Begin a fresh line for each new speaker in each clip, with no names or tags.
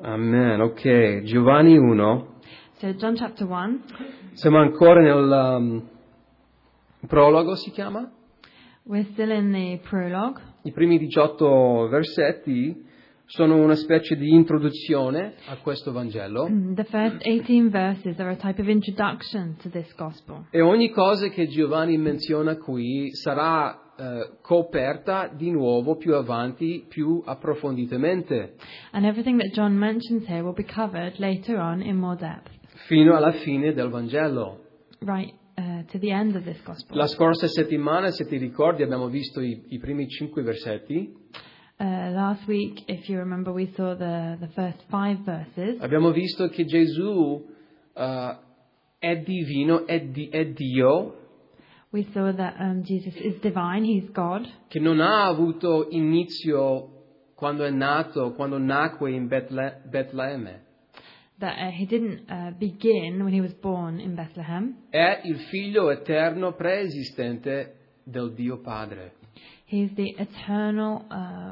Amen, ok. Giovanni 1.
So John chapter 1,
Siamo ancora nel prologo, si chiama?
we're still in the prologue.
I primi 18 versetti sono una specie di introduzione a questo Vangelo.
The first 18 verses are a type of introduction to this gospel.
E ogni cosa che Giovanni menziona qui sarà coperta di nuovo più avanti, più approfonditamente,
And everything that John mentions here will be covered later on in more depth,
fino alla fine del Vangelo.
right to the end of this gospel.
La scorsa settimana, se ti ricordi, abbiamo visto i primi 5 versetti.
Last week, if you remember, we saw the first 5 verses.
Abbiamo visto che Gesù è divino, è Dio,
We saw that Jesus is divine, he's God,
che non ha avuto inizio quando è nato, quando nacque in Betlemme.
that he didn't begin when he was born in Bethlehem.
È il figlio eterno preesistente del Dio Padre.
He's the eternal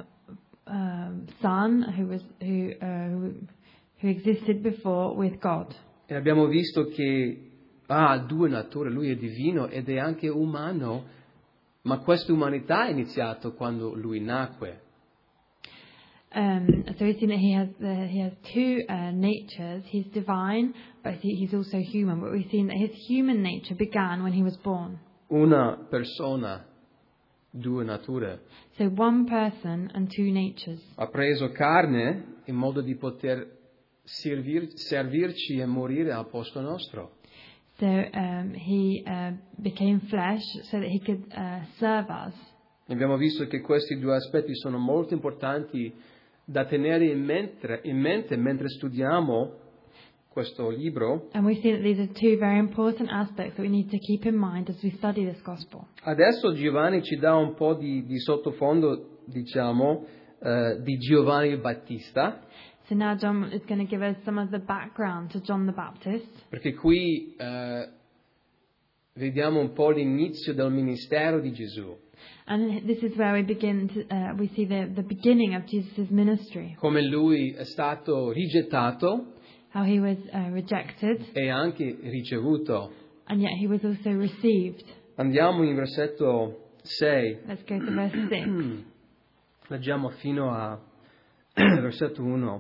Son who existed before with God.
E abbiamo visto che ha due nature, lui è divino ed è anche umano, ma questa umanità è iniziata quando lui nacque.
So we've seen that he has two natures. He's divine, but he's also human. But we've seen that his human nature began when he was born.
Una persona, due nature.
So one person and two natures.
Ha preso carne in modo di poter servirci e morire al posto nostro.
So he became flesh so that he could serve us.
Abbiamo visto che questi due aspetti sono molto importanti da tenere in mente mentre studiamo questo libro.
And we see that these are two very important aspects that we need to keep in mind as we study this gospel.
Adesso Giovanni ci dà un po' di sottofondo, diciamo, di Giovanni il Battista,
So now John is going to give us some of the background to John the Baptist.
perché qui vediamo un po' l'inizio del ministero di Gesù,
And this is where we begin to, we see the beginning of Jesus' ministry.
come lui è stato rigettato
How he was rejected,
e anche ricevuto.
and yet he was also received.
Andiamo in versetto 6,
Let's go to verse 6.
leggiamo fino a versetto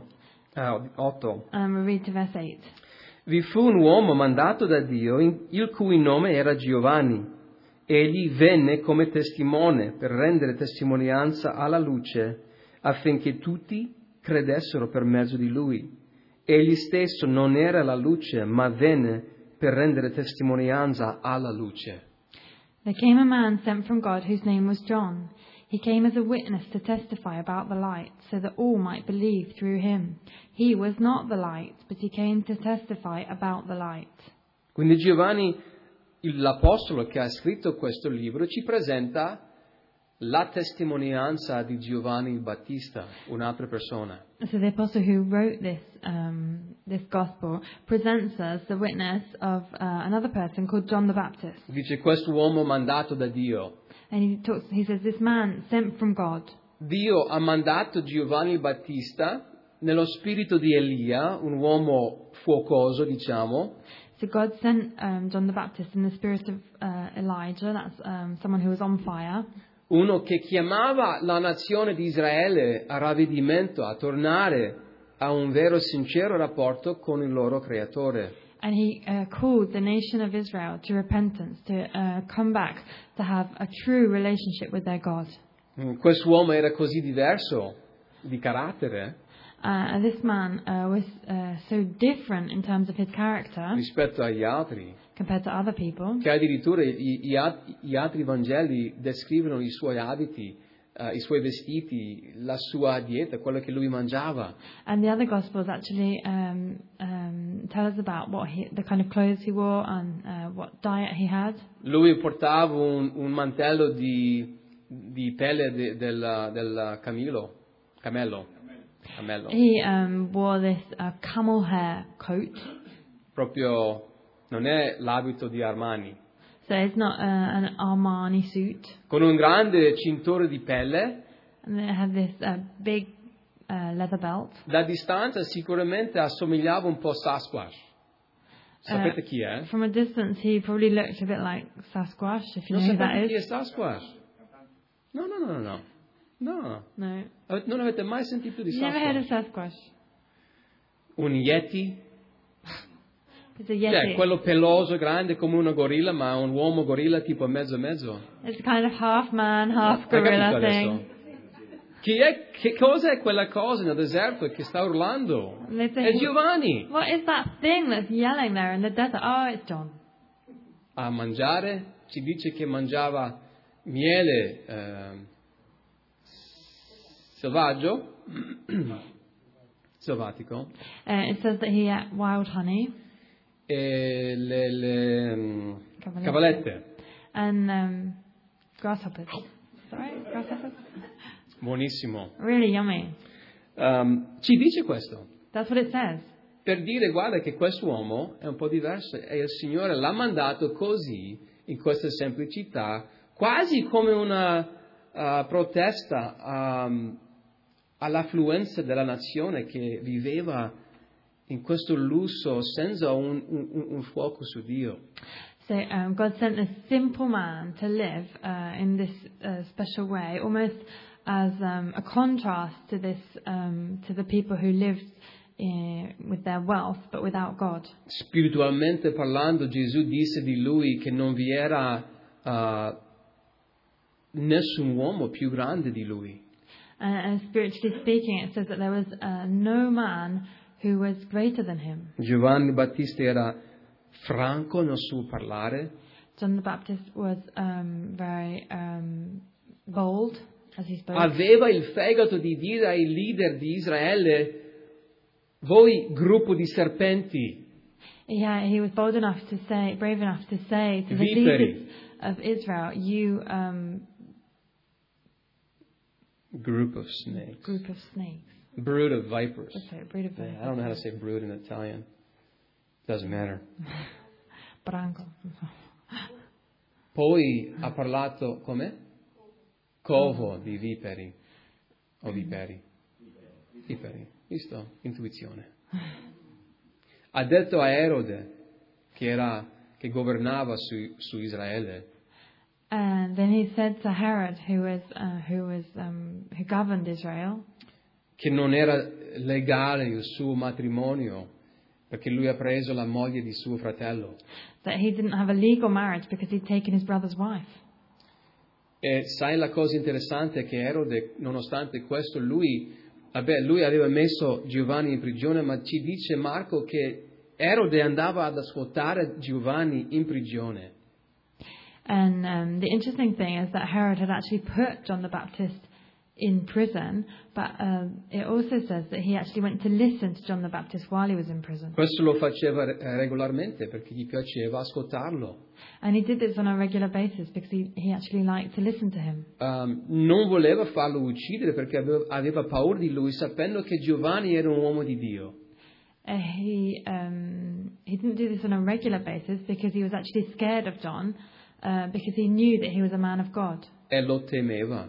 8.
We'll read to verse 8.
Vi fu un uomo mandato da Dio, il cui nome era Giovanni. Egli venne come testimone per rendere testimonianza alla luce, affinché tutti credessero per mezzo di lui. Egli stesso non era la luce, ma venne per rendere testimonianza alla luce.
There came a man sent from God whose name was John. He came as a witness to testify about the light, so that all might believe through him. He was not the light, but he came to testify about the light.
Quindi Giovanni, l'apostolo che ha scritto questo libro, ci presenta la testimonianza di Giovanni il Battista, un'altra persona.
So the apostle who wrote this gospel presents us the witness of another person called John the Baptist.
Dice questo uomo mandato da Dio.
And he says, this man sent from God.
Dio ha mandato Giovanni il Battista nello spirito di Elia, un uomo fuocoso, diciamo,
So God sent John the Baptist in the spirit of Elijah, that's someone who was on fire.
uno che chiamava la nazione di Israele a ravvedimento, a tornare a un vero e sincero rapporto con il loro creatore.
And he called the nation of Israel to repentance, to come back, to have a true relationship with their God.
Quest'uomo era così diverso di carattere
And this man was so different in terms of his character
rispetto agli altri,
compared to other people,
che addirittura gli altri Vangeli descrivono i suoi abiti, i suoi vestiti, la sua dieta, quello che lui mangiava.
and the other Gospels actually tell us about the kind of clothes he wore and what diet he had.
Lui portava un mantello di pelle del camello.
He wore this camel hair coat,
Proprio non è l'abito di Armani.
so it's not an Armani suit.
Con un grande cinturone di pelle
And they had this big leather belt.
Da distanza sicuramente assomigliava un po' a Sasquatch. Sapete chi è?
From a distance, he probably looked a bit like Sasquatch, if you
Non
know who that
sapete chi è
is.
Sasquatch? No.
No.
Non avete mai sentito di
You never heard of
Sasquatch?
Sasquatch?
Un Yeti?
It's a Yeti.
Quello peloso, grande come una gorilla, ma un uomo gorilla tipo mezzo.
It's kind of half man, half
Hai
gorilla
capito
thing.
adesso? Che cosa è quella cosa nel deserto che sta urlando?
And they say,
È Giovanni.
what is that thing that's yelling there in the desert? Oh, it's John.
A mangiare, ci dice che mangiava miele selvatico,
It says that he ate wild honey
e le cavallette.
and grasshoppers. Is that right? Grasshoppers?
Buonissimo.
Really yummy.
Ci dice questo.
That's what it says.
Per dire, guarda che quest'uomo è un po' diverso e il Signore l'ha mandato così, in questa semplicità, quasi come una protesta all'affluenza della nazione che viveva in questo lusso senza un fuoco su Dio.
So God sent this simple man to live in this special way, almost as a contrast to this to the people who lived with their wealth but without God.
Spiritualmente parlando, Gesù disse di lui che non vi era nessun uomo più grande di lui.
And spiritually speaking, it says that there was no man who was greater than him.
Giovanni Battista era franco nel suo parlare.
John the Baptist was very bold as he spoke.
Aveva il fegato di dire ai leader di Israele: voi gruppo di serpenti.
Yeah, he was bold enough to say, brave enough to say to the
Viperi.
leaders of Israel, you
Group of snakes.
group of snakes.
Brood of vipers.
Sorry, brood of
I don't know how to say brood in Italian. Doesn't matter.
Branco.
Poi ha parlato come? Covo di viperi. O viperi. Viperi. Visto? Intuizione. Ha detto a Erode, che governava su Israele,
And then he said to Herod, who governed Israel,
che non era legale il suo matrimonio perché lui ha preso la moglie di suo fratello.
that he didn't have a legal marriage because he'd taken his brother's wife.
E sai la cosa interessante è che Erode, nonostante questo, lui aveva messo Giovanni in prigione, ma ci dice Marco che Erode andava ad ascoltare Giovanni in prigione.
And the interesting thing is that Herod had actually put John the Baptist in prison, but it also says that he actually went to listen to John the Baptist while he was in prison.
Questo lo faceva regolarmente perché gli piaceva ascoltarlo.
And he did this on a regular basis because he actually liked to listen to him.
Non voleva farlo uccidere perché aveva paura di lui, sapendo che Giovanni era un uomo di Dio.
He didn't do this on a regular basis because he was actually scared of John, because he knew that he was a man of God.
E lo temeva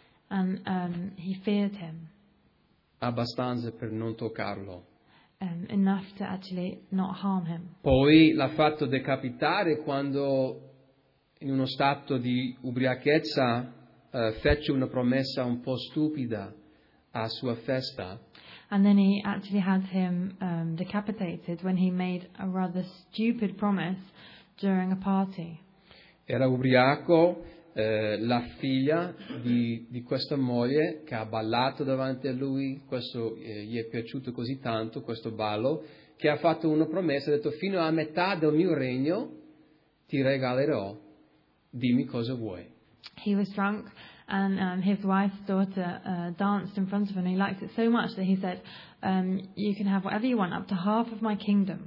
And he feared him
abbastanza per non toccarlo.
enough to actually not harm him.
Poi l'ha fatto decapitare quando, in uno stato di ubriachezza, fece una promessa un po' stupida a sua festa.
And then he actually had him decapitated when he made a rather stupid promise during a party.
Era ubriaco, la figlia di questa moglie che ha ballato davanti a lui, questo gli è piaciuto così tanto, questo ballo, che ha fatto una promessa, ha detto: fino a metà del mio regno ti regalerò, dimmi cosa vuoi.
He was drunk, and his wife's daughter danced in front of him. He liked it so much that he said, you can have whatever you want, up to half of my kingdom.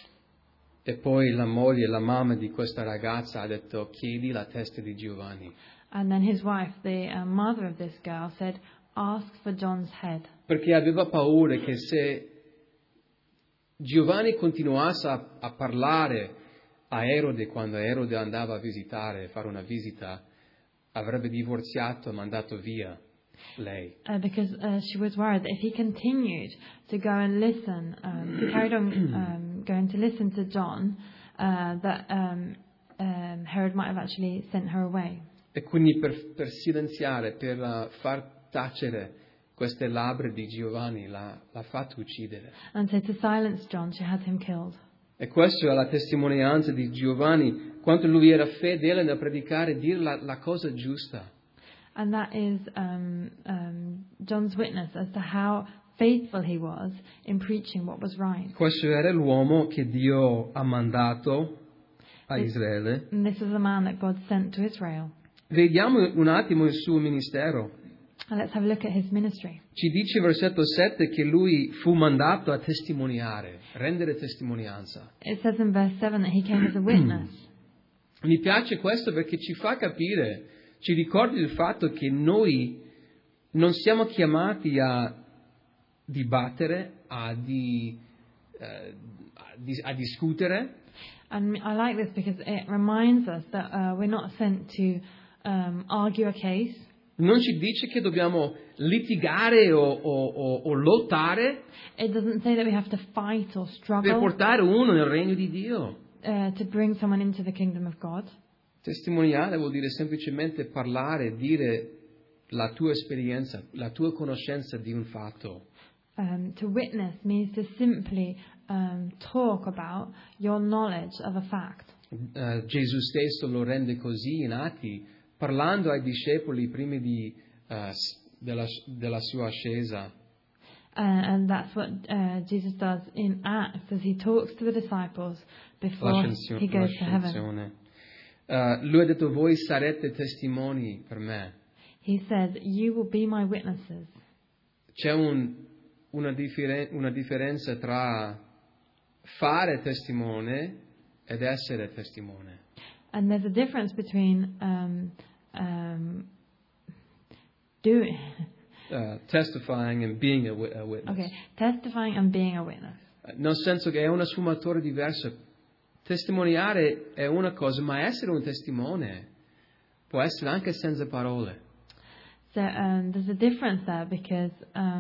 E poi la moglie, la mamma di questa ragazza ha detto: chiedi la testa di Giovanni.
And then his wife, the mother of this girl, said, ask for John's head.
Perché aveva paura che se Giovanni continuasse a parlare a Erode quando Erode andava a fare una visita, avrebbe divorziato e mandato via. lei.
Because she was worried that if he continued to go and listen, he carried on going to listen to John, that Herod might have actually sent her away.
E quindi per silenziare, per far tacere queste labbra di Giovanni, l'ha fatto uccidere.
And so to silence John, she had him killed.
E questa è la testimonianza di Giovanni, quanto lui era fedele nel predicare e dire la cosa giusta.
And that is John's witness as to how faithful he was in preaching what was right.
Questo era l'uomo che Dio ha mandato a Israele.
And this is the man that God sent to Israel.
Vediamo un attimo il suo ministero.
And let's have a look at his ministry.
Ci dice versetto 7 che lui fu mandato a testimoniare, rendere testimonianza.
It says in verse 7 that he came as a witness.
Mi piace questo perché ci fa capire, ci ricorda il fatto che noi non siamo chiamati a dibattere, a discutere.
And I like this because it reminds us that we're not sent to argue a case.
Non ci dice che dobbiamo litigare o lottare
It doesn't say that we have to fight or
per
struggle
portare uno nel regno di Dio.
to bring someone into the kingdom of God.
Testimoniare vuol dire semplicemente parlare, dire la tua esperienza, la tua conoscenza di un fatto.
To witness means to simply talk about your knowledge of a fact.
Gesù stesso lo rende così in Atti, parlando ai discepoli prima della sua ascesa.
And that's what Jesus does in Acts as he talks to the disciples before he goes to heaven.
Lui ha detto, voi sarete testimoni per me.
He says, you will be my witnesses.
C'è una differenza tra fare testimone ed essere testimone.
And there's a difference between doing...
Testifying and being a witness.
Okay, testifying and being a witness.
Nel senso che è una sfumatura diversa. Testimoniare è una cosa, ma essere un testimone può essere anche senza parole.
So there's a difference there because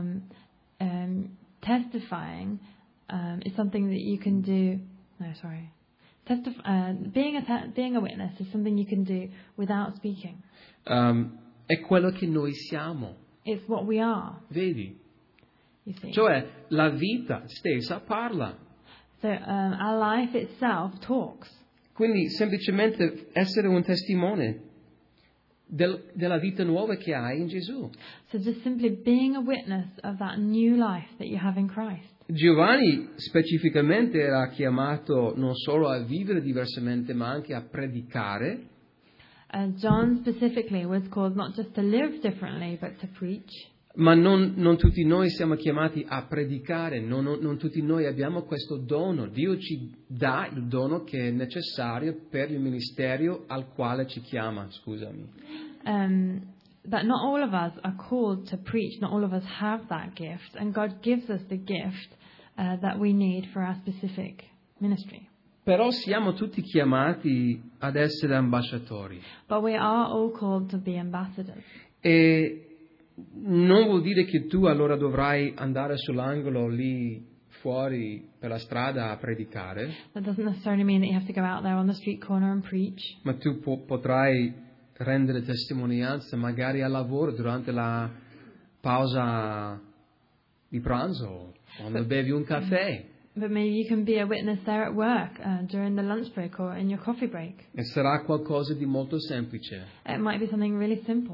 testifying is something that you can do. No, sorry. Being a witness is something you can do without speaking.
È quello che noi siamo.
It's what we are.
Vedi?
You see.
Cioè la vita stessa parla.
So our life itself talks.
Quindi semplicemente essere un testimone della vita nuova che hai in Gesù.
So just simply being a witness of that new life that you have in Christ.
Giovanni specificamente era chiamato non solo a vivere diversamente, ma anche a predicare.
John specifically was called not just to live differently, but to preach.
Ma non tutti noi siamo chiamati a predicare, non tutti noi abbiamo questo dono. Dio ci dà il dono che è necessario per il ministero al quale ci chiama, scusami.
That not all of us are called to preach, not all of us have that gift, and God gives us the gift that we need for our specific ministry.
Però siamo tutti chiamati ad essere ambasciatori.
But we are all called to be ambassadors.
E non vuol dire che tu allora dovrai andare sull'angolo lì fuori per la strada a predicare.
That doesn't necessarily mean that you have to go out there on the street corner and preach.
Ma tu potrai rendere testimonianza magari al lavoro durante la pausa di pranzo, quando bevi un caffè.
But maybe you can be a witness there at work during the lunch break or in your coffee break.
E sarà qualcosa di molto semplice.
It might be something really simple.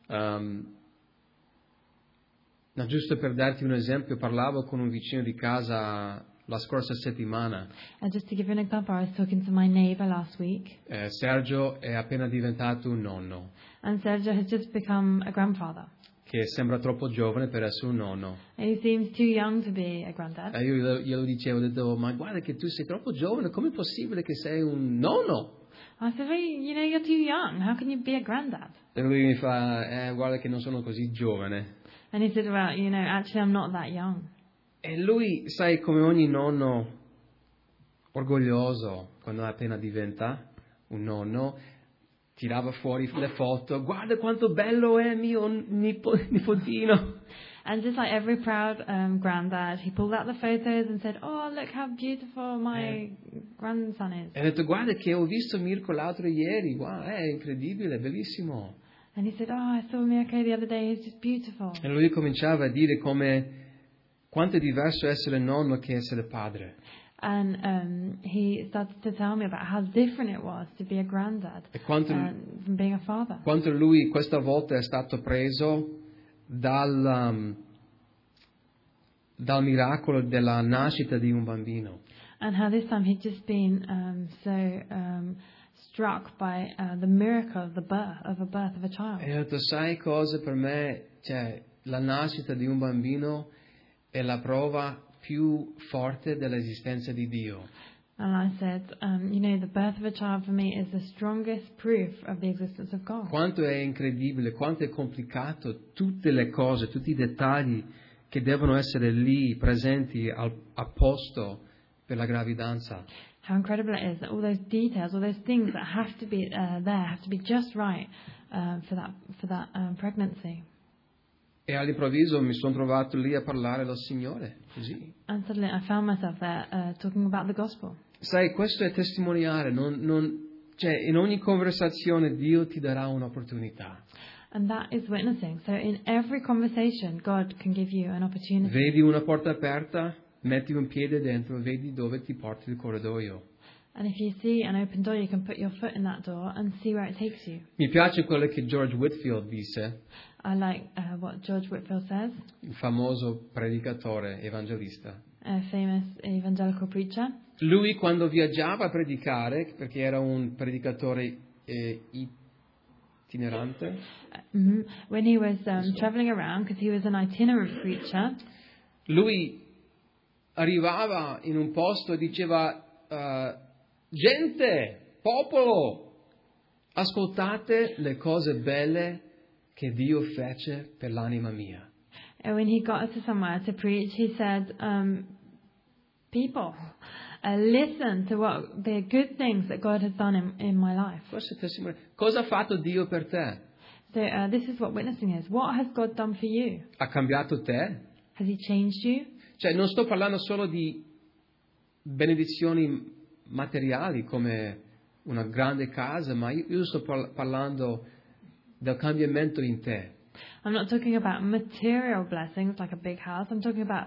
Giusto per darti un esempio, parlavo con un vicino di casa la scorsa settimana.
Just to give you an example, I was talking to my neighbor last week.
Sergio è appena diventato un nonno.
And Sergio has just become a grandfather.
Che sembra troppo giovane per essere un nonno.
And he seems too young to be a granddad.
E io glielo dicevo, ho detto, ma guarda che tu sei troppo giovane, com'è possibile che sei un nonno?
I said, well, you're too young. How can you be a granddad?
E lui mi fa, guarda che non sono così giovane.
And he said, well, actually I'm not that young.
E lui, sai, come ogni nonno orgoglioso, quando appena diventa un nonno, tirava fuori le foto, guarda quanto bello è mio nipotino.
And just like every proud granddad, he pulled out the photos and said, "Oh, look how beautiful my grandson is."
E ha detto, guarda che ho visto Mirko l'altro ieri, wow, è incredibile, bellissimo.
And he said, "Oh, I saw Mirko the other day. He's just beautiful."
E lui cominciava a dire quanto è diverso essere nonno che essere padre.
And he started to tell me about how different it was to be a granddad
E quanto
from being a father.
lui questa volta è stato preso dal miracolo della nascita di un bambino.
And how this time he'd just been struck by the miracle of the birth of a child.
E ho detto, sai cosa per me, la nascita di un bambino è la prova più forte dell'esistenza di Dio.
And I said, the birth of a child for me is the strongest proof of the existence of God.
Quanto è incredibile, quanto è complicato tutte le cose, tutti i dettagli che devono essere lì presenti a posto per la gravidanza.
How incredible it is that all those details, all those things that have to be there, have to be just right for that pregnancy.
E all'improvviso mi sono trovato lì a parlare del Signore, così.
And suddenly I found myself there talking about the gospel.
Sai, questo è testimoniare, in ogni conversazione Dio ti darà un'opportunità.
And that is witnessing. So in every conversation, God can give you an opportunity.
Vedi una porta aperta, metti un piede dentro, vedi dove ti porti il corridoio.
And if you see an open door, you can put your foot in that door and see where it takes you.
Mi piace quello che George Whitefield disse,
I like what George Whitefield says,
il famoso predicatore evangelista.
a famous evangelical preacher.
Lui quando viaggiava a predicare, perché era un predicatore itinerante,
When he was traveling around, because he was an itinerant preacher,
lui arrivava in un posto e diceva, gente, popolo, ascoltate le cose belle che Dio fece per l'anima mia.
and when he got to somewhere to preach, he said, people, listen to what the good things that God has done in my life.
Questo è testimone. Cosa ha fatto Dio per te?
So this is what witnessing is. What has God done for you?
Ha cambiato te?
Has he changed you?
Cioè, non sto parlando solo di benedizioni materiali come una grande casa, ma io sto parlando del cambiamento in te.
I'm not talking about material blessings like a big house. I'm talking about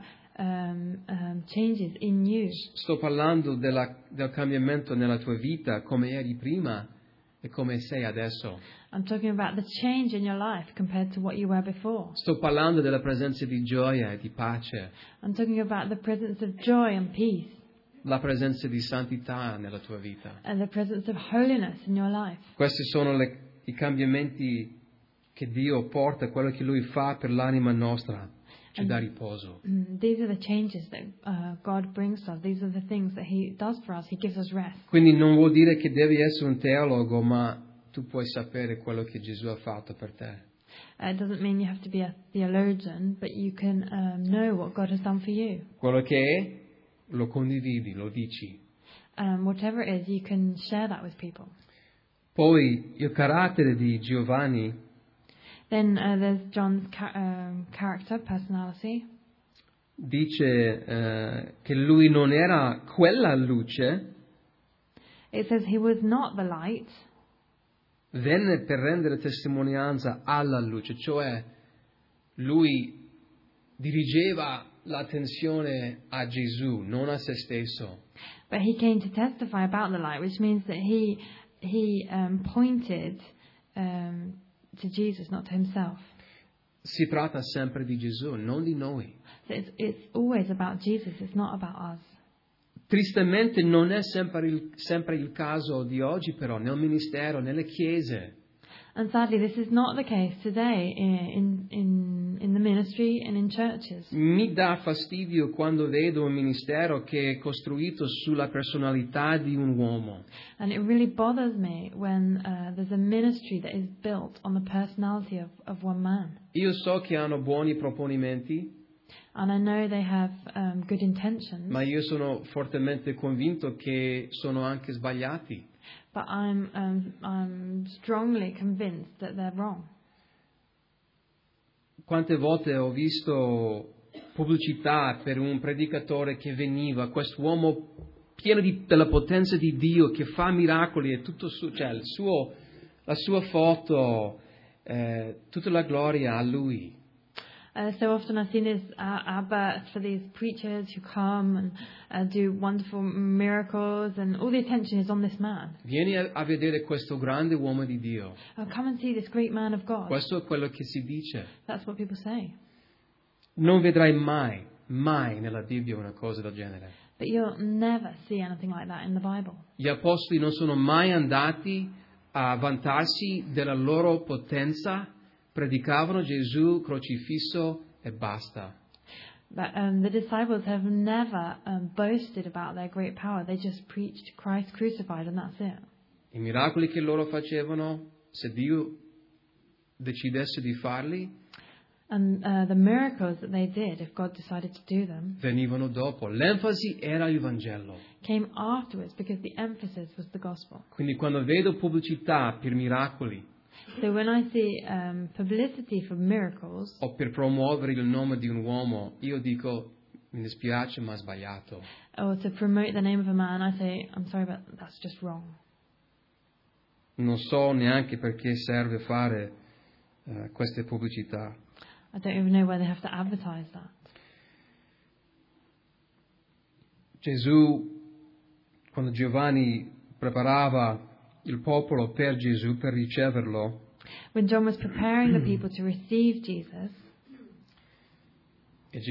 changes in you.
Sto parlando del cambiamento nella tua vita, come eri prima e come sei adesso.
I'm talking about the change in your life compared to what you were before.
Sto parlando della presenza di gioia e di pace,
I'm talking about the presence of joy and peace
la presenza di santità nella tua vita.
and the presence of holiness in your life.
Questi sono i cambiamenti che Dio porta, quello che Lui fa per l'anima nostra, ci dà riposo.
These are the changes that God brings to us. These are the things that He does for us. He gives us rest.
Quindi non vuol dire che devi essere un teologo, ma tu puoi sapere quello che Gesù ha fatto per te.
It doesn't mean you have to be a theologian, but you can know what God has done for you.
Quello che è, lo condividi, lo dici.
Whatever it is, you can share that with people.
Poi il carattere di Giovanni
Then there's John's character, personality.
dice che lui non era quella luce,
It says he was not the light.
venne per rendere testimonianza alla luce, cioè lui dirigeva l'attenzione a Gesù, non a se stesso.
But he came to testify about the light, which means that he pointed to Jesus, not to himself.
Si tratta sempre di Gesù, non di noi.
So it's always about Jesus. It's not about us.
Tristemente non è sempre il caso di oggi, però, nel ministero, nelle chiese.
And sadly, this is not the case today in the ministry and in churches.
Mi dà fastidio quando vedo un ministero che è costruito sulla personalità di un uomo.
And it really bothers me when there's a ministry that is built on the personality of one man.
Io so che hanno buoni proponimenti,
And I know they have good intentions,
ma io sono fortemente convinto che sono anche sbagliati.
but I'm strongly convinced that they're wrong.
Quante volte ho visto pubblicità per un predicatore che veniva, quest'uomo pieno della potenza di Dio che fa miracoli e tutto cioè la sua foto, tutta la gloria a lui.
So often I've seen these adverts for these preachers who come and do wonderful miracles, and all the attention is on this man.
Vieni a vedere questo grande uomo di Dio.
Oh, come and see this great man of God.
Questo è quello che si dice.
That's what people say.
Non vedrai mai nella Bibbia una cosa del genere.
But you'll never see anything like that in the Bible.
Gli apostoli non sono mai andati a vantarsi della loro potenza, predicavano Gesù crocifisso e basta.
But the disciples have never boasted about their great power. They just preached Christ crucified, and that's it.
I miracoli che loro facevano, se Dio decidesse di farli,
And the miracles that they did, if God decided to do them,
venivano dopo. L'enfasi era il Vangelo.
came afterwards because the emphasis was the gospel.
Quindi quando vedo pubblicità per miracoli
So when I see publicity for miracles,
o per promuovere il nome di un uomo, io dico, mi dispiace ma è sbagliato.
or to promote the name of a man, I say, I'm sorry, but that's just wrong.
Non so neanche perché serve fare queste pubblicità.
I don't even know why they have to advertise that.
Gesù, quando Giovanni preparava il popolo per Gesù, per riceverlo,
When John was preparing the people to receive Jesus,
e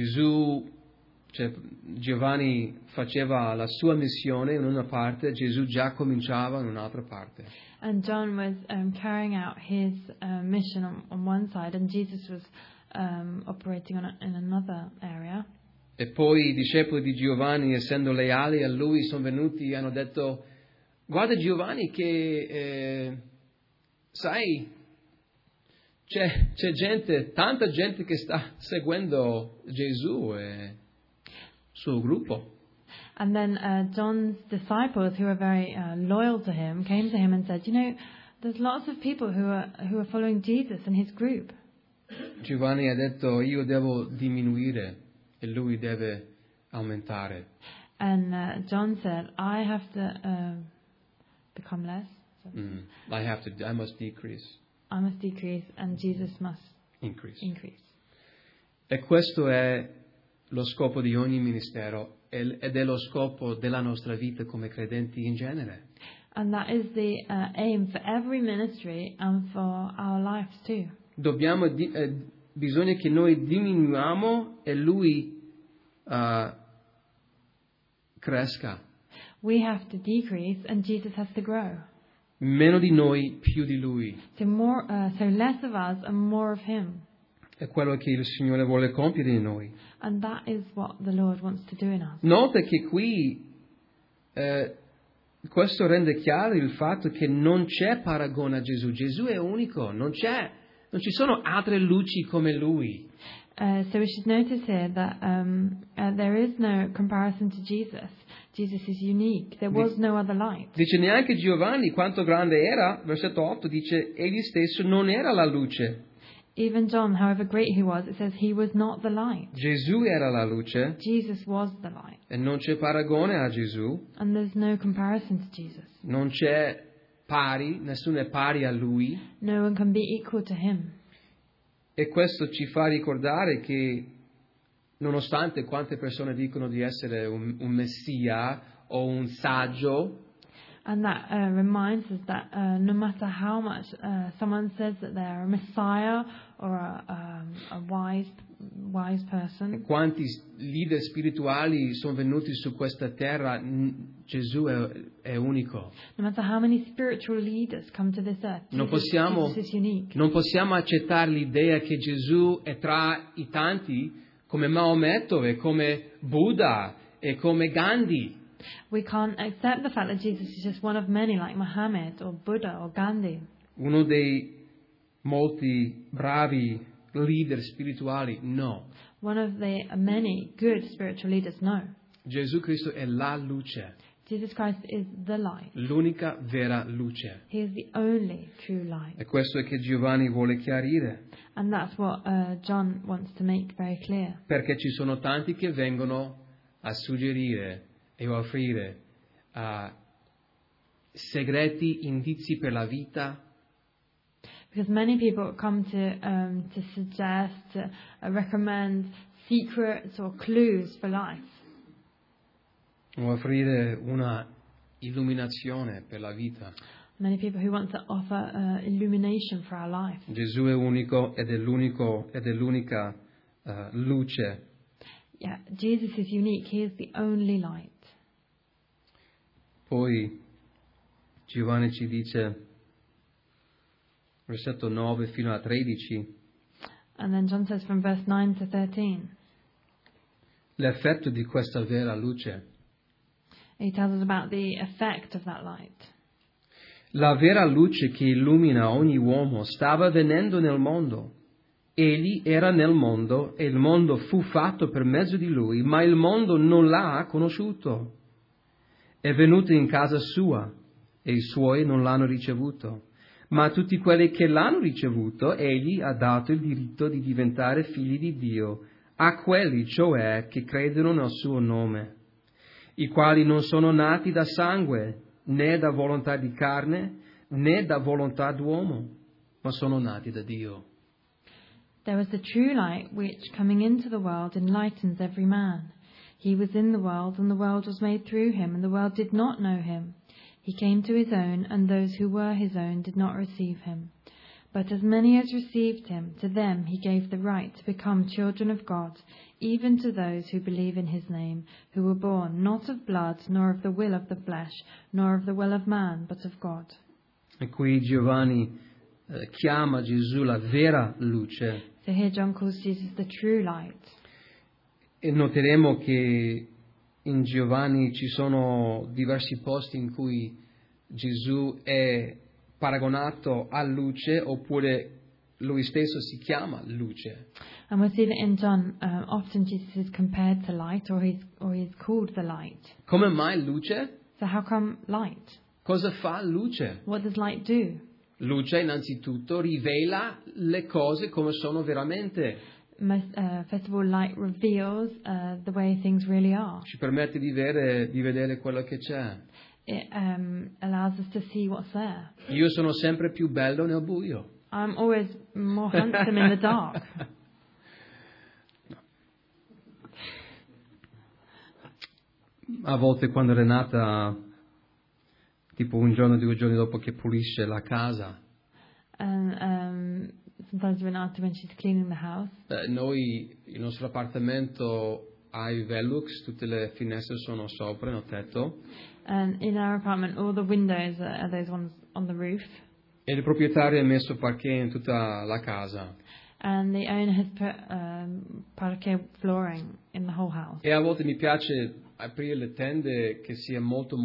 Giovanni faceva la sua missione in una parte, Gesù già cominciava in un'altra parte.
and John was carrying out his mission on one side, and Jesus was operating in another area.
E poi i discepoli di Giovanni, essendo leali a lui, sono venuti e hanno detto, guarda Giovanni che, sai, c'è gente, tanta gente che sta seguendo Gesù e il suo gruppo.
And then John's disciples, who were very loyal to him, came to him and said, you know, there's lots of people who are following Jesus and his group.
Giovanni ha detto, io devo diminuire e lui deve aumentare.
And John said, I have to become less. So
I must decrease.
I must decrease and Jesus must
Increase.
increase.
E questo è lo scopo di ogni ministero ed è lo scopo della nostra vita come credenti in genere.
And that is the aim for every ministry and for our lives too.
Bisogna che noi diminuiamo e lui cresca.
We have to decrease and Jesus has to grow.
Meno di noi, più di lui.
So less of us and more of him.
È quello che il Signore vuole compiere in noi.
And that is what the Lord wants to do in us.
Nota che qui questo rende chiaro il fatto che non c'è paragone a Gesù. Gesù è unico, non ci sono altre luci come lui.
So we should notice here that there is no comparison to Jesus. Jesus is unique. There was no other light.
Dice neanche Giovanni quanto grande era, versetto 8 dice, egli stesso non era la luce.
Even John, however great he was, it says he was not the light.
Gesù era la luce
Jesus was the light.
e non c'è paragone a Gesù,
And there's no comparison to Jesus.
non c'è pari, nessuno è pari a lui.
No one can be equal to him.
E questo ci fa ricordare che nonostante quante persone dicono di essere un messia o un saggio,
And that reminds us that no matter how much someone says that they're a Messiah or a wise person,
quanti leader spirituali sono venuti su questa terra, Gesù è unico.
no matter how many spiritual leaders come to this earth, Jesus is unique.
Non possiamo accettare l'idea che Gesù è tra i tanti come Maometto e come Buddha e come Gandhi.
We can't accept the fact that Jesus is just one of many like Muhammad or Buddha or Gandhi.
Uno dei molti bravi leader spirituali, no.
one of the many good spiritual leaders, no.
Gesù Cristo è la luce,
Jesus Christ is the light.
l'unica vera luce.
He is the only true light.
E questo è che Giovanni vuole chiarire,
And that's what John wants to make very clear.
perché ci sono tanti che vengono a suggerire e offrire segreti, indizi per la vita,
Because many people come to suggest, to recommend secrets or clues for life.
o offrire una illuminazione per la vita.
Many people who want to offer illumination for our life.
Gesù è unico ed è l'unica luce.
Yeah, Jesus is unique. He is the only light.
Poi Giovanni ci dice, versetto 9 fino a 13,
And then John says from verse 9 to 13,
l'effetto di questa vera luce.
he tells us about the effect of that light.
La vera luce che illumina ogni uomo stava venendo nel mondo. Egli era nel mondo e il mondo fu fatto per mezzo di lui, ma il mondo non l'ha conosciuto. È venuto in casa sua e i suoi non l'hanno ricevuto. Ma a tutti quelli che l'hanno ricevuto, egli ha dato il diritto di diventare figli di Dio, a quelli, cioè, che credono nel suo nome, i quali non sono nati da sangue, né da volontà di carne, né da volontà d'uomo, ma sono nati da Dio.
There was the true light which, coming into the world, enlightens every man. He was in the world, and the world was made through him, and the world did not know him. He came to his own, and those who were his own did not receive him. But as many as received him, to them he gave the right to become children of God, even to those who believe in his name, who were born not of blood, nor of the will of the flesh, nor of the will of man, but of God.
E qui Giovanni chiama Gesù la vera luce.
So here John calls Jesus the true light.
E noteremo che in Giovanni ci sono diversi posti in cui Gesù è paragonato a luce, oppure lui stesso si chiama luce.
And we'll see that in John, often Jesus is compared to light, or he's called the light.
Come mai luce?
So how come light?
Cosa fa luce?
What does light do?
Luce innanzitutto rivela le cose come sono veramente.
First of all, light reveals the way things really are.
Ci permette di vedere quello che c'è.
It allows us to see what's there.
Io sono sempre più bello nel buio.
I'm always more handsome in the dark.
A volte quando Renata, tipo un giorno o 2 giorni dopo che pulisce la casa,
And sometimes Renata, when she's cleaning the house,
il nostro appartamento ha i Velux, tutte le finestre sono sopra nel tetto,
and in our apartment, all the windows are those ones on the roof.
e il proprietario ha messo parquet in tutta la casa.
And the owner has put parquet flooring in the whole house.
E a volte mi piace aprire le tende che sia molto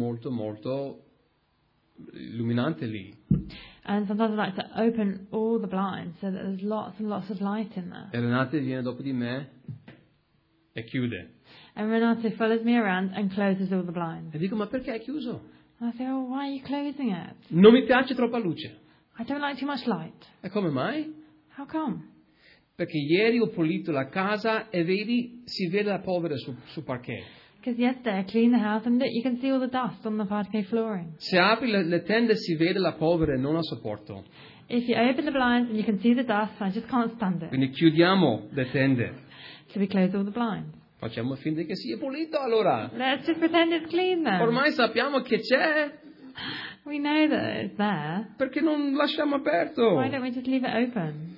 illuminante lì.
And sometimes I like to open all the blinds so that there's lots and lots of light in there.
E Renata viene dopo di me e chiude.
And Renata follows me around and closes all the blinds.
E dico, ma perché hai chiuso?
And I say, oh, why are you closing it?
Non mi piace troppa luce.
I don't like too much light.
E come mai?
How come?
Perché ieri ho pulito la casa e vedi, si vede la polvere sul parquet.
Because yesterday I cleaned the house and look, you can see all the dust on the parquet flooring.
Se apri le tende si vede la polvere, non la sopporto.
If you open the blinds and you can see the dust, I just can't stand it.
Quindi chiudiamo le tende.
So we close all the blinds.
Facciamo finta che sia pulito allora.
Let's just pretend it's clean then.
Ormai sappiamo che c'è,
We know that it's there.
perché non lasciamo aperto?
Why don't we just leave it open?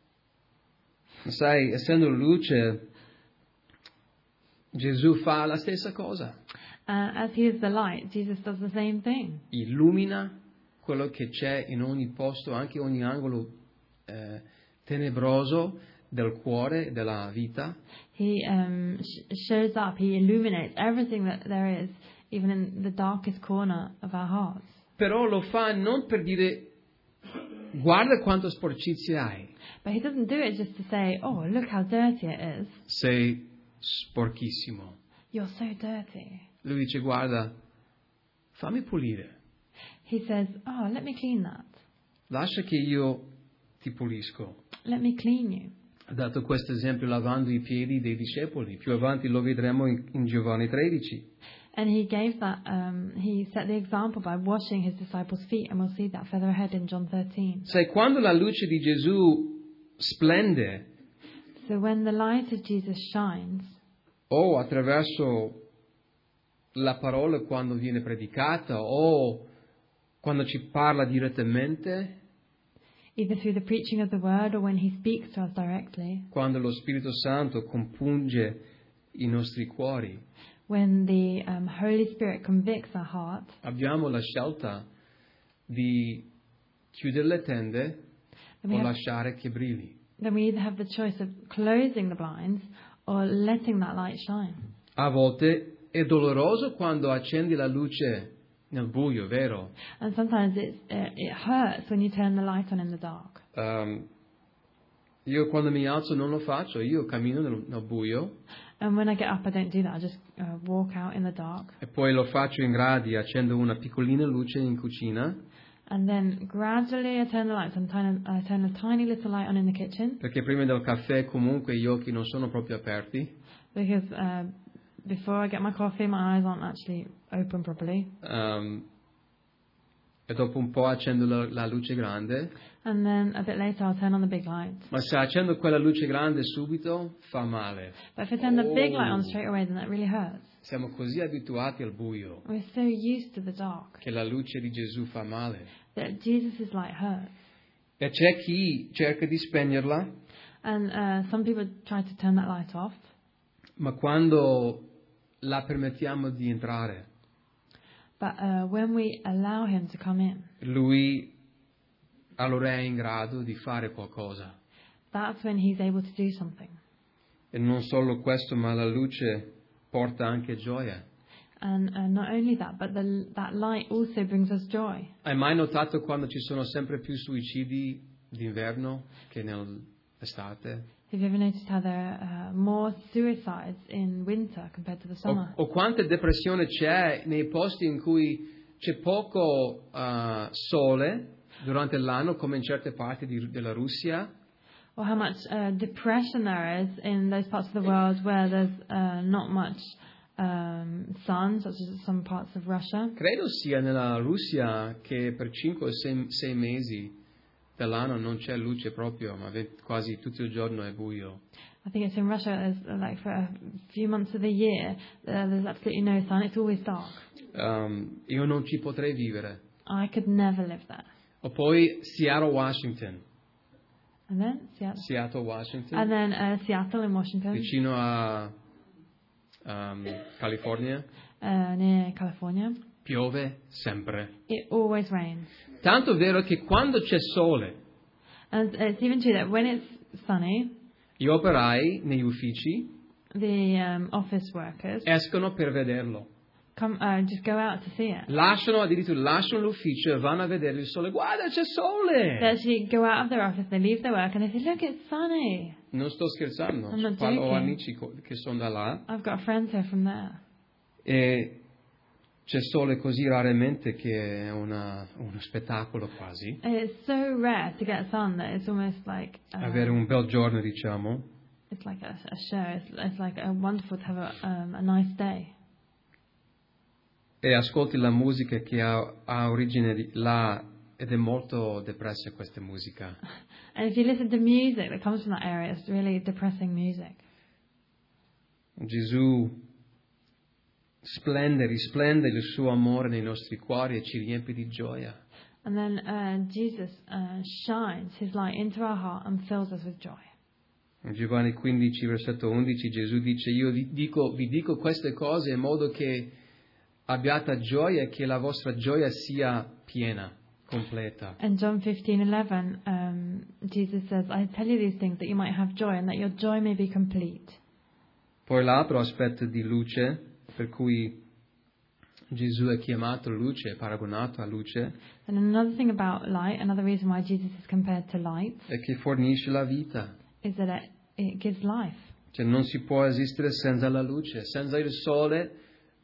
Sai, essendo luce, Gesù fa la stessa cosa.
As he is the light, Jesus does the same thing.
Illumina quello che c'è in ogni posto, anche ogni angolo tenebroso del cuore, della vita.
He shows up, he illuminates everything that there is, even in the darkest corner of our hearts.
Però lo fa non per dire guarda quanto sporcizie hai.
But he doesn't do it just to say, oh, look how dirty it is.
Sei sporchissimo.
You're so dirty.
Lui dice, guarda, fammi pulire.
He says, oh, let me clean that.
Lascia che io ti pulisco.
Let me clean you.
Ha dato questo esempio lavando i piedi dei discepoli. Più avanti lo vedremo in Giovanni 13.
And he gave that, he set the example by washing his disciples' feet, and we'll see that further ahead in John 13.
Sai, quando la luce di Gesù splende,
So when the light of Jesus shines,
o attraverso la parola quando viene predicata, o quando ci parla direttamente,
either through the preaching of the word or when he speaks to us directly,
quando lo Spirito Santo compunge i nostri cuori,
when the Holy Spirit convicts our heart,
abbiamo la scelta di chiudere le tende
then
o
we, have,
lasciare che brilli.
then we either have the choice of closing the blinds or letting that light shine.
A volte è doloroso quando accendi la luce nel buio, vero?
And sometimes it hurts when you turn the light on in the dark.
Io quando mi alzo non lo faccio, io cammino nel buio
And when I get up, I don't do that. I just walk out in the dark.
e poi lo faccio in gradi, accendo una piccolina luce in cucina,
And then gradually I turn the lights on. I turn a tiny little light on in the kitchen
perché prima del caffè comunque gli occhi non sono proprio aperti.
because before I get my coffee, my eyes aren't actually open properly.
E dopo un po' accendo la luce grande,
And then a bit later I'll turn on the big light.
ma se accendo quella luce grande subito fa male.
But if I turn the big light on straight away, then that really hurts.
Siamo così abituati al buio
We're so used to the dark
che la luce di Gesù fa male.
that Jesus' light hurts.
E c'è chi cerca di spegnerla,
And some people try to turn that light off.
ma quando la permettiamo di entrare,
But when we allow him to come in,
lui allora è in grado di fare qualcosa.
that's when he's able to do something.
E non solo questo, ma la luce porta anche gioia.
And not only that, but that light also brings us joy.
Hai mai notato quando ci sono sempre più suicidi d'inverno che nell'estate?
Have you ever noticed how there are more suicides in winter compared to the summer?
O quante depressione c'è nei posti in cui c'è poco sole durante l'anno, come in certe parti della Russia?
Or how much depression there is in those parts of the world where there's not much sun, such as some parts of Russia.
Credo sia nella Russia che per 5 o 6 mesi dell'anno non c'è luce proprio, ma quasi tutto il giorno è buio.
I think it's in Russia, there's, like for a few months of the year, there's absolutely no sun. It's always dark.
Io non ci potrei vivere.
I could never live there.
O poi Seattle, Washington.
And then
Seattle, Washington.
And then Seattle in Washington,
Vicino a California.
Near California.
Piove sempre.
It always rains.
Tanto vero che quando c'è sole,
And it's even true that when it's sunny,
gli operai negli uffici
the office workers
escono per vederlo.
come just go out to see it.
Addirittura lasciano l'ufficio e vanno a vedere il sole. Guarda, c'è
They
sole!
actually go out of their office, they leave their work, and they say, "Look, it's sunny."
Non sto scherzando.
I'm not
Ho
joking.
amici che sono da là
I've got friends here from there.
e c'è sole così raramente che è uno spettacolo quasi.
And it's so rare to get sun that it's almost like
Avere un bel giorno, diciamo.
it's like a show. It's like wonderful to have a nice day.
E ascolti la musica che ha origine là ed è molto depressa questa musica.
And if you listen to music that comes from that area, it's really depressing music.
Gesù risplende il suo amore nei nostri cuori e ci riempie di gioia.
And then Jesus shines his light into our heart and fills us with joy.
In Giovanni 15, versetto 11, Gesù dice: io vi dico queste cose in modo che abbiate gioia e che la vostra gioia sia piena, completa.
And John 15:11, Jesus says, "I tell you these things that you might have joy and that your joy may be complete."
Poi l'altro aspetto di luce, per cui Gesù è chiamato luce, è paragonato a luce,
And another thing about light, another reason why Jesus is compared to light,
è che fornisce la vita.
is that it gives life.
Cioè non si può esistere senza la luce, senza il sole,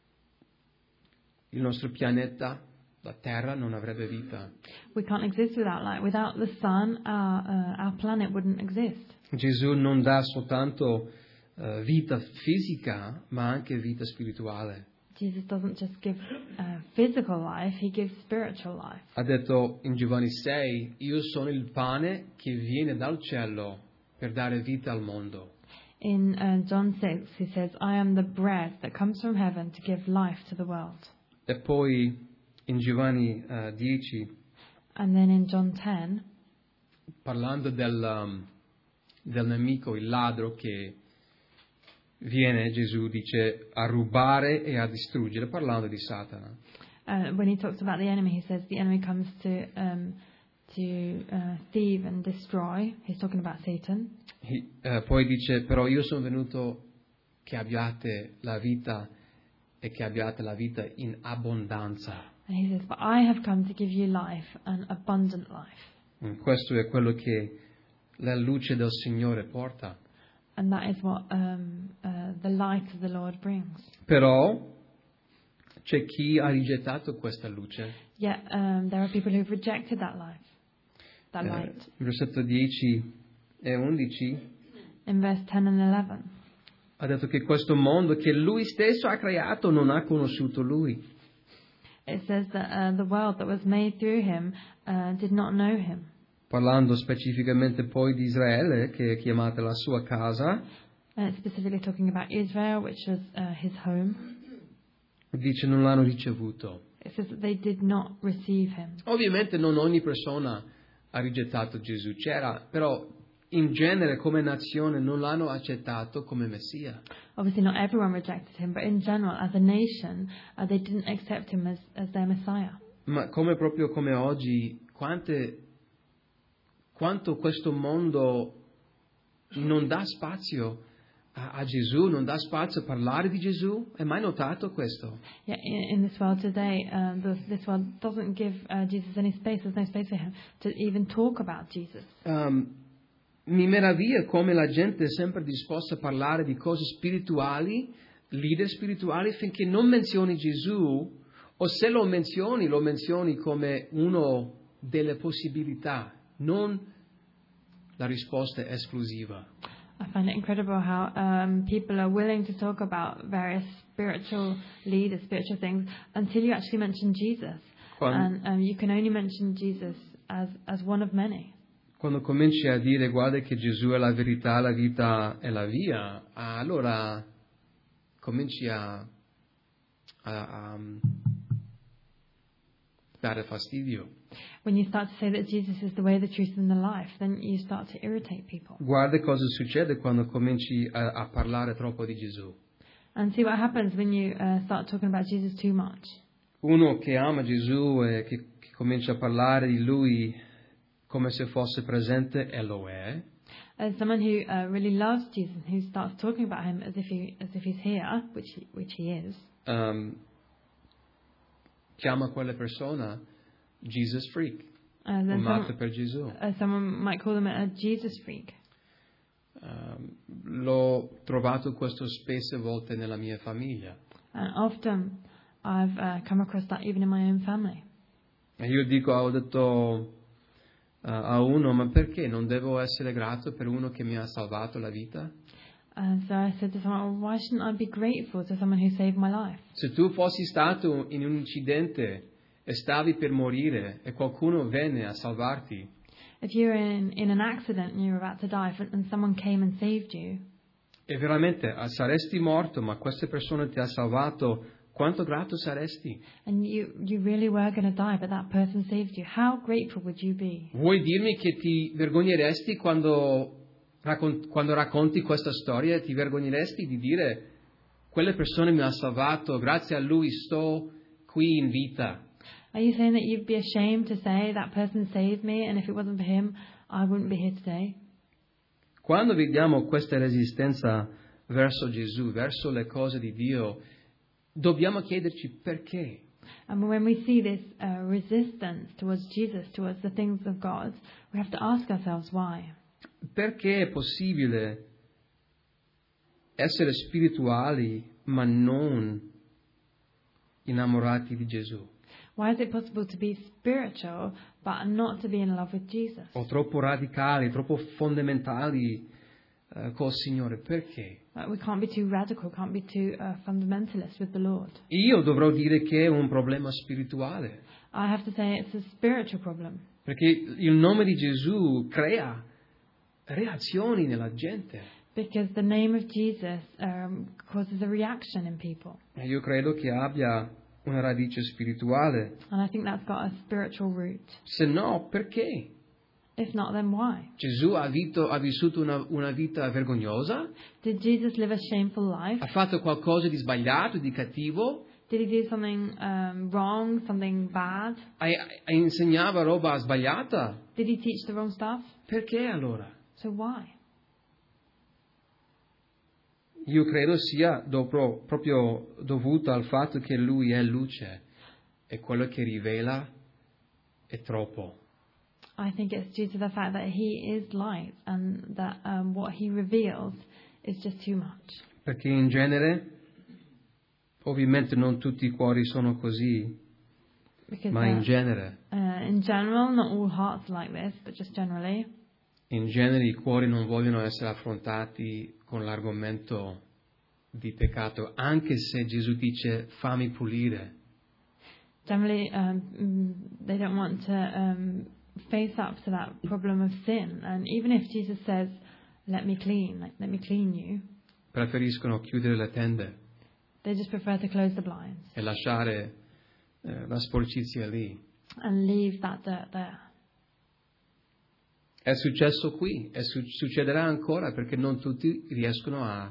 il nostro pianeta, la Terra non avrebbe vita.
We can't exist without light. Without the sun, our planet wouldn't exist.
Gesù non dà soltanto vita fisica, ma anche vita spirituale.
Jesus doesn't just give physical life, he gives spiritual life.
Ha detto in Giovanni 6, io sono il pane che viene dal cielo per dare vita al mondo.
In John 6, he says, I am the bread that comes from heaven to give life to the world.
E poi in Giovanni 10,
And then in John 10,
parlando del nemico, il ladro che viene, Gesù dice, a rubare e a distruggere, parlando di Satana.
when he talks about the enemy, he says the enemy comes to thieve and destroy. He's talking about Satan.
Poi dice, però io sono venuto che abbiate la vita e che abbiate la vita in abbondanza.
And he says, but I have come to give you life, an abundant life.
Questo è quello che la luce del Signore porta.
And that is what the light of the Lord brings.
Però c'è chi ha rigettato questa luce.
Yet there are people who've rejected that life, that light.
Versetto 10 e 11
In verse 10 and 11,
ha detto che questo mondo che Lui stesso ha creato non ha conosciuto Lui.
it says that the world that was made through him did not know him.
Parlando specificamente poi di Israele, che è chiamata la sua casa,
Specifically talking about Israel, which was his home.
dice non l'hanno ricevuto.
It says that they did not receive him.
Ovviamente non ogni persona ha rigettato Gesù, c'era, però in genere come nazione non l'hanno accettato come Messia.
Obviously not everyone rejected him, but in general, as a nation, they didn't accept him as their Messiah.
Ma proprio come oggi, quanto questo mondo non dà spazio a Gesù, non dà spazio a parlare di Gesù? Hai mai notato questo?
Yeah, in this world today, this world doesn't give Jesus any space. There's no space for him to even talk about Jesus.
Mi meraviglia come la gente è sempre disposta a parlare di cose spirituali, leader spirituali, finché non menzioni Gesù, o se lo menzioni come uno delle possibilità, non la risposta esclusiva.
I find it incredible how people are willing to talk about various spiritual leaders, spiritual things, until you actually mention Jesus. And you can only mention Jesus as one of many.
Quando cominci a dire guarda che Gesù è la verità, la vita e la via, allora cominci a dare fastidio.
When you start to say that Jesus is the way, the truth, and the life, then you start to irritate people.
Guarda cosa succede quando cominci a parlare troppo di Gesù.
And see what happens when you start talking about Jesus too much.
Uno che ama Gesù e che comincia a parlare di Lui come se fosse presente, e lo è.
As someone who really loves Jesus, who starts talking about him as if he's here, which he is.
Chiama quella persona Jesus freak, un matto per Gesù.
Someone might call them a Jesus freak.
L'ho trovato questo spesse volte nella mia famiglia.
And often I've come across that even in my own family.
E io ho detto a uno, ma perché non devo essere grato per uno che mi ha salvato la vita?
So I said to someone, why shouldn't I be grateful to someone who saved my life?
Se tu fossi stato in un incidente e stavi per morire e qualcuno venne a salvarti,
If you were in an accident and you were about to die and someone came and saved you,
e veramente saresti morto, ma questa persona ti ha salvato, quanto grato saresti?
and you really were going to die, but that person saved you, how grateful would you be?
Vuoi dirmi che ti vergogneresti quando racconti questa storia e ti vergogneresti di dire quelle persone mi ha salvato, grazie a lui sto qui in vita?
Are you saying that you'd be ashamed to say that person saved me, and if it wasn't for him, I wouldn't be here today?
Quando vediamo questa resistenza verso Gesù, verso le cose di Dio, dobbiamo chiederci perché.
And when we see this resistance towards Jesus, towards the things of God, we have to ask ourselves why.
Perché è possibile essere spirituali ma non innamorati di Gesù?
Why is it possible to be spiritual but not to be in love with Jesus?
O troppo radicali, troppo fondamentali col Signore? Perché?
We can't be too radical, can't be too fundamentalist with the Lord.
Io dovrò dire che è un problema spirituale,
I have to say it's a spiritual problem.
perché il nome di Gesù crea reazioni nella gente.
Because the name of Jesus causes a reaction in people.
E io credo che abbia una radice spirituale.
And I think that's got a spiritual root.
Se no, perché?
If not, then why?
Gesù ha vissuto una vita vergognosa?
Did Jesus live a shameful life?
Ha fatto qualcosa di sbagliato, di cattivo?
Did he do something wrong, something bad?
Insegnava roba sbagliata?
Did he teach the wrong stuff?
Perché allora?
So why?
Io credo sia proprio dovuto al fatto che Lui è luce e quello che rivela è troppo.
I think it's due to the fact that he is light and that what he reveals is just too much.
Perché in genere, ovviamente non tutti i cuori sono così,
Because
ma in genere
in general, not all hearts are like this, but just generally,
i cuori non vogliono essere affrontati con l'argomento di peccato, anche se Gesù dice fammi pulire.
generally they don't want to face up to that problem of sin. And even if Jesus says, let me clean you,
Preferiscono chiudere le tende
they just prefer to close the blinds
e lasciare la sporcizia lì.
and leave that dirt there.
È successo qui e succederà ancora perché non tutti riescono a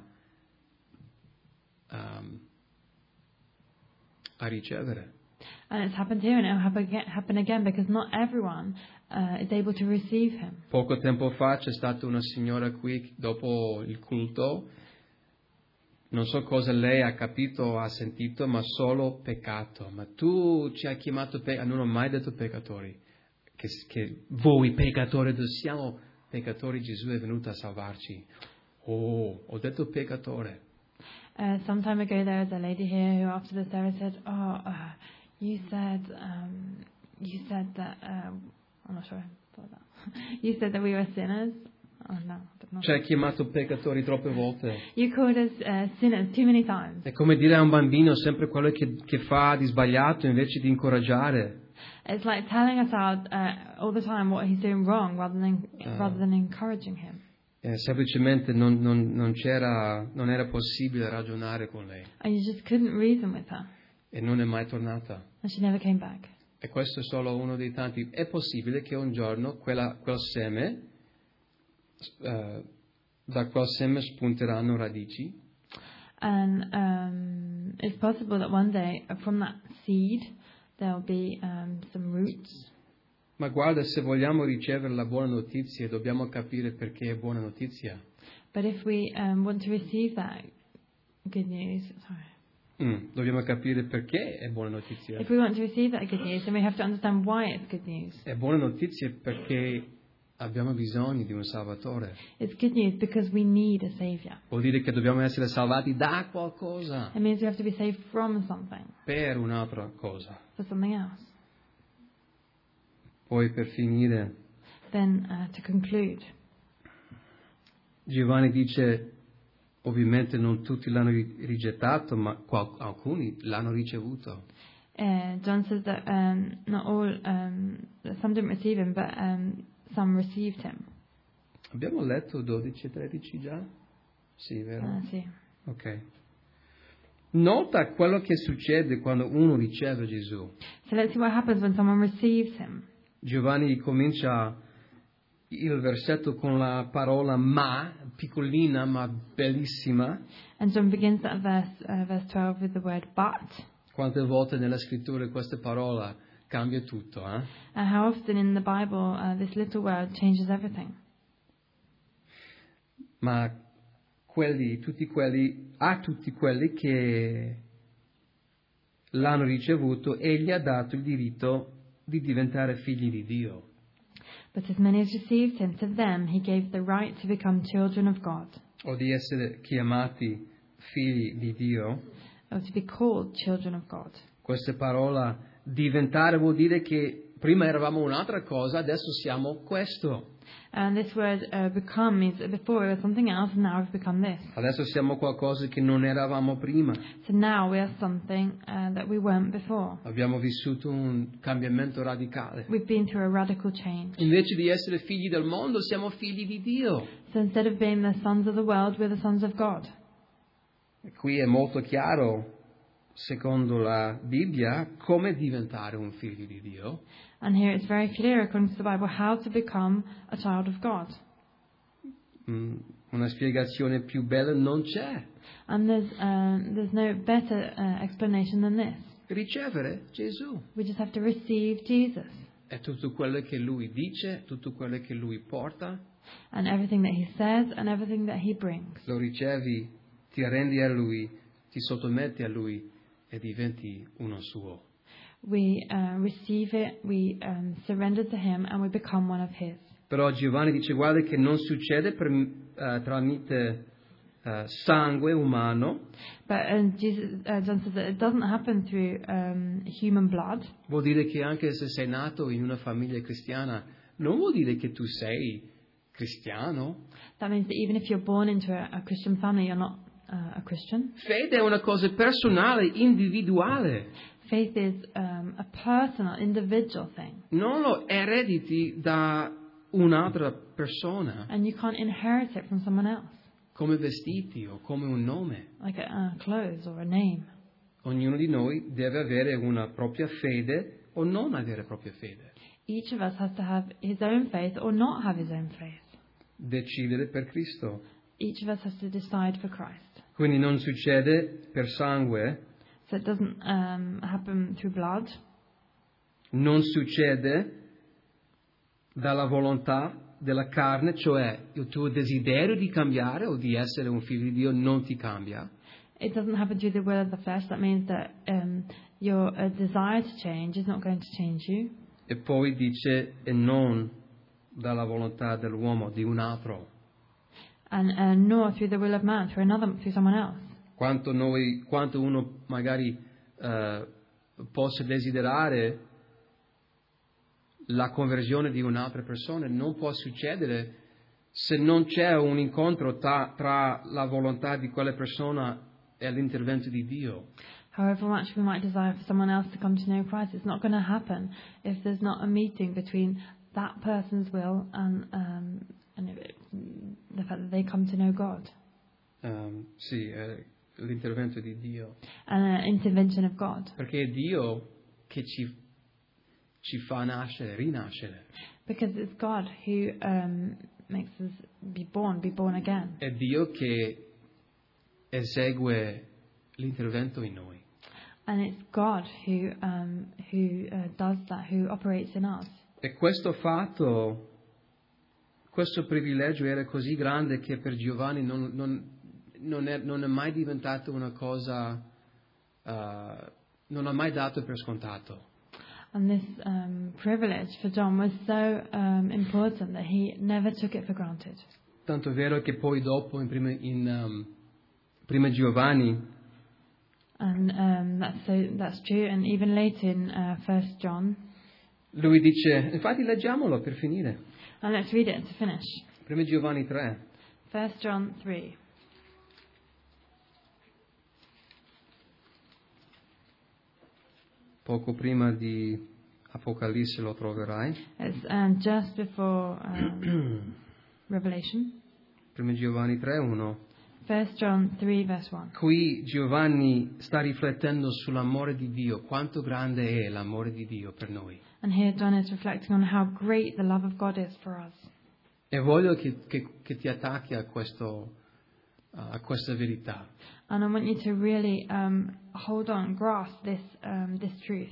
ricevere.
And it's happened here and it'll happen again because not everyone is able to receive him.
Poco tempo fa c'è stata una signora qui dopo il culto, non so cosa lei ha capito o ha sentito, ma solo peccato. Ma tu ci hai chiamato non ho mai detto peccatori, che voi peccatori, siamo peccatori, Gesù è venuto a salvarci. Oh, ho detto peccatore.
Some time ago there was a lady here who after the service said, you said that, I'm not sure about that. You said that we were sinners. Oh no, I don't know.
Ci hai chiamato peccatori troppe volte.
You called us sinners too many times.
È come dire a un bambino sempre quello che fa di sbagliato invece di incoraggiare.
It's like telling a child all the time what he's doing wrong rather than encouraging him.
Semplicemente non era possibile ragionare con lei
And you just couldn't reason with her.
e non è mai tornata.
And she never came back.
E questo è solo uno dei tanti. È possibile che un giorno quel seme, da quel seme spunteranno radici.
And it's possible that one day from that seed there'll be some roots.
Ma guarda, se vogliamo ricevere la buona notizia, dobbiamo capire perché è buona notizia.
But if we want to receive that good news,
Dobbiamo capire perché è buona notizia.
if we want to receive that good news, then we have to understand why it's good news.
È buona notizia perché abbiamo bisogno di un Salvatore.
It's good news because we need a Savior.
Vuol dire che dobbiamo essere salvati da qualcosa,
It means we have to be saved from something,
per un'altra cosa.
for something else.
Poi per finire,
Then to conclude,
Giovanni dice, ovviamente non tutti l'hanno rigettato, ma alcuni l'hanno ricevuto.
John says that not all, some didn't receive him, but some received him.
Abbiamo letto 12 e 13 già? Sì, vero?
Sì.
Ok. Nota quello che succede quando uno riceve Gesù.
So let's see what happens when someone receives him.
Giovanni comincia il versetto con la parola ma, piccolina ma bellissima.
And John begins that verse 12 with the word but.
Quante volte nella scrittura questa parola cambia tutto, eh?
And how often in the Bible this little word changes everything.
Ma tutti quelli che l'hanno ricevuto e gli ha dato il diritto di diventare figli di Dio.
But as many as received him, to them he gave the right to become children of God,
O di essere chiamati figli di Dio.
or to be called children of God.
Questa parola diventare vuol dire che prima eravamo un'altra cosa, adesso siamo questo.
And this word become means that before we were something else, and now we've become this.
Adesso siamo qualcosa che non eravamo prima.
So now we are something that we weren't before.
Abbiamo vissuto un cambiamento radicale.
We've been through a radical change.
Invece di essere figli del mondo, siamo figli di Dio.
So instead of being the sons of the world, we're the sons of God.
E qui è molto chiaro, secondo la Bibbia, come diventare un figlio di Dio.
And here it's very clear, according to the Bible, how to become a child of God.
Una spiegazione più bella non c'è.
And there's no better explanation than this.
Ricevere Gesù.
We just have to receive Jesus.
È tutto quello che Lui dice, tutto quello che Lui porta.
And everything that he says and everything that he brings.
Lo ricevi, ti arrendi a Lui, ti sottometti a Lui e diventi uno suo.
We receive it, we surrender to him, and we become one of his.
Però Giovanni dice, guarda che non succede tramite sangue umano.
But John says that it doesn't happen through human blood.
Vuol dire che anche se sei nato in una famiglia cristiana, non vuol dire che tu sei cristiano.
That means that even if you're born into a Christian family, you're not a Christian.
Fede è una cosa personale, individuale.
Faith is a personal, individual thing.
Non lo erediti da un'altra persona,
And you can't inherit it from someone else,
come vestiti o come un nome.
like clothes or a name.
Ognuno di noi deve avere una propria fede o non avere propria fede.
Each of us has to have his own faith or not have his own faith.
Decidere per Cristo.
Each of us has to decide for Christ.
Quindi non succede per sangue,
So it doesn't happen through blood.
non succede dalla volontà della carne, cioè il tuo desiderio di cambiare o di essere un figlio di Dio non ti cambia.
It doesn't happen through the will of the flesh. That means that your desire to change is not going to change you.
E poi dice, e non dalla volontà dell'uomo, di un altro.
And nor through the will of man, through someone else.
Quanto uno magari possa desiderare la conversione di un'altra persona, non può succedere se non c'è un incontro tra la volontà di quella persona e l'intervento di Dio.
However much we might desire for someone else to come to know Christ, it's not going to happen if there's not a meeting between that person's will and the fact that they come to know God.
L'intervento di Dio.
An intervention of God.
Perché è Dio che ci fa nascere, rinascere.
Because it's God who makes us be born again.
È Dio che esegue l'intervento in noi.
And it's God who does that, who operates in us.
E questo fatto, questo privilegio era così grande che per Giovanni non è mai diventato una cosa, non ha mai dato per scontato.
And this privilege for John was so important that he never took it for granted.
Tanto vero che poi dopo in prima Giovanni,
And that's true. And even later in 1 John,
lui dice, infatti leggiamolo per finire.
and let's read it to finish.
Prima Giovanni 3.
1 John 3.
Poco prima di Apocalisse lo troverai.
It's just before Revelation.
Prima Giovanni 3:1.
1 John 3 verse 1.
Qui Giovanni sta riflettendo sull'amore di Dio, quanto grande è l'amore di Dio per noi.
And here John is reflecting on how great the love of God is for us.
E voglio che ti attacchi a questa verità.
And I want you to really hold on, grasp this truth.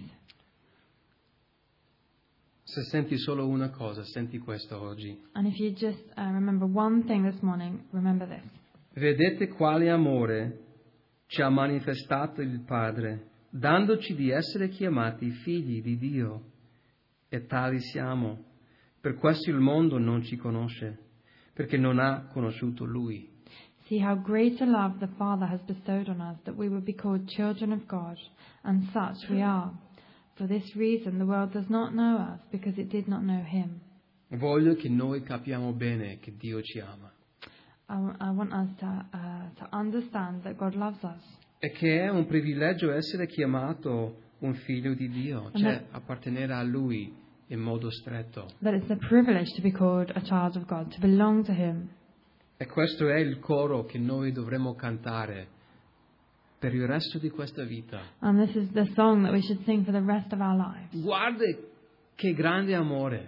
Se senti solo una cosa, senti questo oggi.
And if you just remember one thing this morning, remember this.
Vedete quale amore ci ha manifestato il Padre, dandoci di essere chiamati figli di Dio. E tali siamo. Per questo il mondo non ci conosce, perché non ha conosciuto Lui.
See how great a love the Father has bestowed on us, that we would be called children of God, and such we are. For this reason the world does not know us, because it did not know Him.
Voglio che noi capiamo bene che Dio ci ama.
I want us to understand that God loves us.
E che è un privilegio essere chiamato un figlio di Dio, cioè appartenere a Lui in modo stretto.
That it's a privilege to be called a child of God, to belong to Him.
E questo è il coro che noi dovremo cantare per il resto di questa vita.
And this is the song that we should sing for the rest of our lives.
Guarda che grande amore,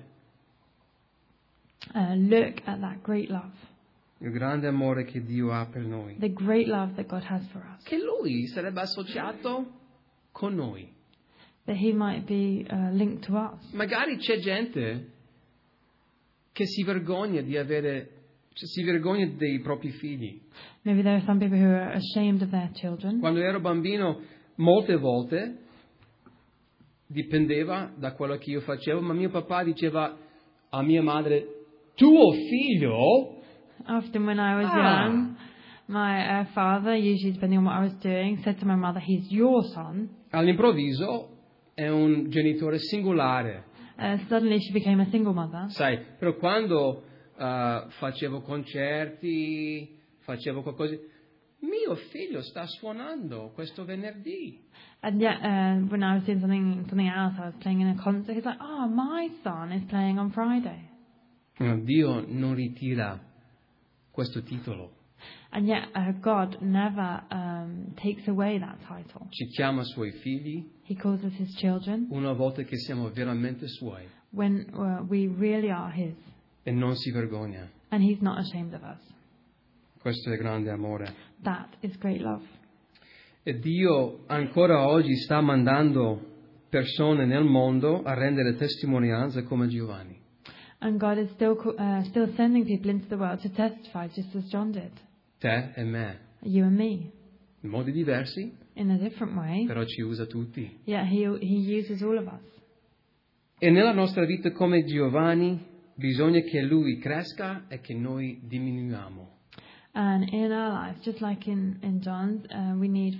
Look at that great love.
il grande amore che Dio ha per noi.
The great love that God has for us.
Che Lui sarebbe associato con noi.
That He might be linked to us.
Magari c'è gente che si vergogna si vergogna dei propri figli.
Maybe there are some people who are ashamed of their children.
Quando ero bambino, molte volte dipendeva da quello che io facevo, ma mio papà diceva a mia madre: tuo figlio?
Often when I was young, my father, usually depending on what I was doing, said to my mother, "He's your son."
All'improvviso è un genitore singolare.
Suddenly she became a single mother.
Sai, però quando facevo concerti, facevo qualcosa, mio figlio sta suonando questo venerdì.
And yet, when I was doing something else, I was playing in a concert. He's like, "Oh, my son is playing on Friday."
No, Dio non ritira questo titolo.
And yet, God never takes away that title.
Ci chiama suoi figli
He calls us His children
una volta che siamo veramente suoi
when we really are His,
e non si vergogna.
and He's not ashamed of us.
Questo è grande amore.
That is great love.
E Dio ancora oggi sta mandando persone nel mondo a rendere testimonianza come Giovanni.
And God is still sending people into the world to testify, just as John did.
Te e me.
You and me,
In modi diversi,
in a different way.
però ci usa tutti.
Yet He uses all of us.
E nella nostra vita come Giovanni bisogna che Lui cresca e che noi diminuiamo.
And in our lives, just like in John's, we need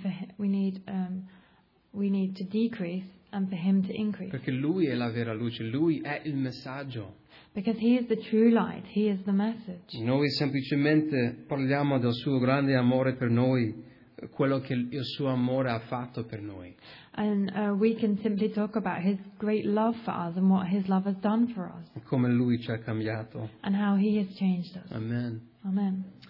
to decrease and for Him to increase.
Perché Lui è la vera luce, Lui è il messaggio.
Because He is the true light, He is the message.
Noi semplicemente parliamo del suo grande amore per noi, quello che il suo amore ha fatto per noi.
And we can simply talk about His great love for us and what His love has done for us.
Come Lui ci ha cambiato.
And how He has changed us.
Amen.
Amen.